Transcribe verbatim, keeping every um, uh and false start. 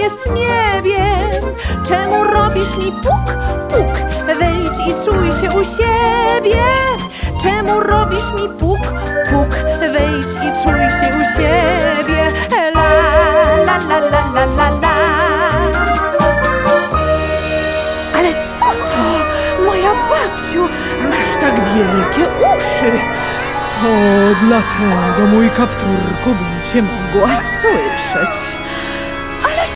jest, nie wiem. Czemu robisz mi puk, puk? Wejdź i czuj się u siebie. Czemu robisz mi puk, puk? Wejdź i czuj się u siebie. La, la, la, la, la, la, la. Ale co to? Moja babciu, masz tak wielkie uszy. To dlatego, mój kapturku, bym cię mogła słyszeć.